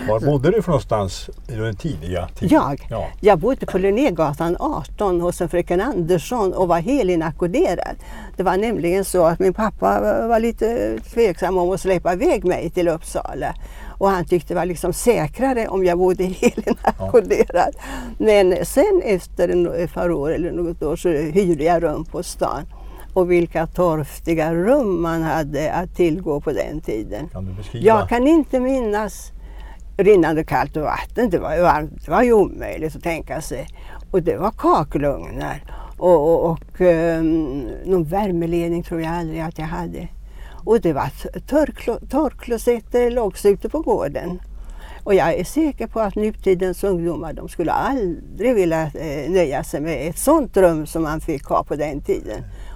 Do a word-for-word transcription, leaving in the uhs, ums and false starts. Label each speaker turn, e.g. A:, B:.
A: Var bodde du för någonstans i den tidiga tiden?
B: Jag?
A: Ja.
B: Jag bodde på Linnégatan arton hos en fröken Andersson och var helinackorderad. Det var nämligen så att min pappa var lite tveksam om att släppa iväg mig till Uppsala. Och han tyckte det var liksom säkrare om jag bodde helinackorderad. Ja. Men sen efter ett par år eller något år så hyrde jag rum på stan. Och vilka torftiga rum man hade att tillgå på den tiden.
A: Kan du beskriva?
B: Jag kan inte minnas rinnande kallt vatten. Det var ju, varmt, det var ju omöjligt att tänka sig. Och det var kakelugnar. Och, och, och um, någon värmeledning tror jag aldrig att jag hade. Och det var torrklosetter låg ute på gården. Och jag är säker på att nutidens ungdomar, de skulle aldrig vilja eh, nöja sig med ett sånt rum som man fick ha på den tiden.